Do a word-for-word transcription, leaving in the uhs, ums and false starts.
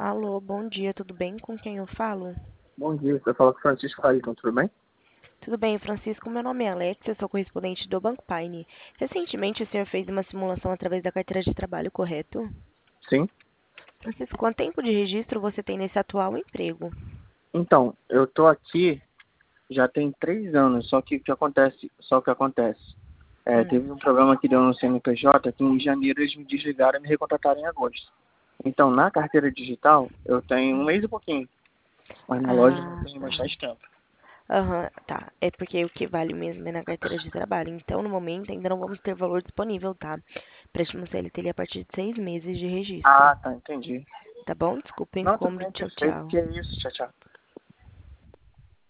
Alô, bom dia, tudo bem? Com quem eu falo? Bom dia, você fala com o Francisco Ayrton, tudo bem? Tudo bem, Francisco? Meu nome é Alex, eu sou correspondente do Banco Paine. Recentemente o senhor fez uma simulação através da carteira de trabalho, correto? Sim. Francisco, quanto tempo de registro você tem nesse atual emprego? Então, eu tô aqui já tem três anos, só que o que acontece, só que acontece. É, Hum. teve um problema que deu no C N P J que em janeiro eles me desligaram e me recontrataram em agosto. Então, na carteira digital, eu tenho um mês e pouquinho, mas na loja eu Ah, tenho tá. bastante tempo. Aham, tá. É porque o que vale mesmo é na carteira de trabalho. Então, no momento, ainda não vamos ter valor disponível, tá? Empréstimo C L T ele é a partir de seis meses de registro. Ah, tá, entendi. Tá bom? Desculpa o Não, tudo incômodo. bem, Tchau, perfeito. tchau. Que é isso, tchau, tchau.